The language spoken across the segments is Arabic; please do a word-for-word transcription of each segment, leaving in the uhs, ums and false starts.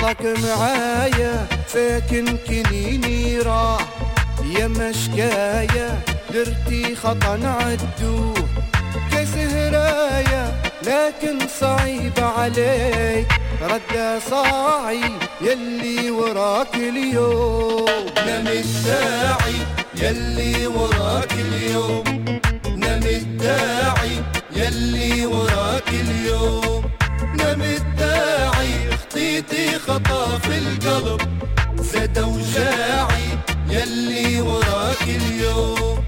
حظك معايا فاكن كنيني راح يا مشكايا درتي خطا عدوه كسهرايا لكن صعيب عليك رد صاعي يلي وراك اليوم. نام الداعي يلي وراك اليوم، نام الداعي يلي وراك اليوم، نام الداعي خطيتي خطا في القلب زاد وجاعي يلي وراك اليوم.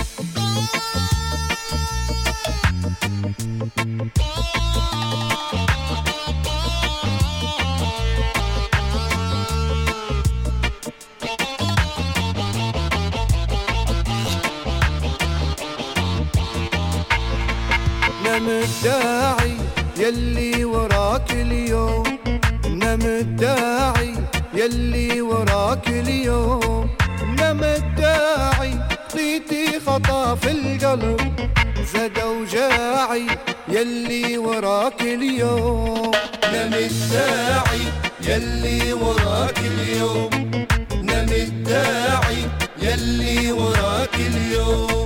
نام الداعي يلي وراك اليوم، نام الداعي يلي وراك اليوم، نام الداعي خطيتي خطا في القلب زاد وجاعي يلي وراك اليوم. نام الداعي يلي وراك اليوم، نام الداعي يلي وراك اليوم.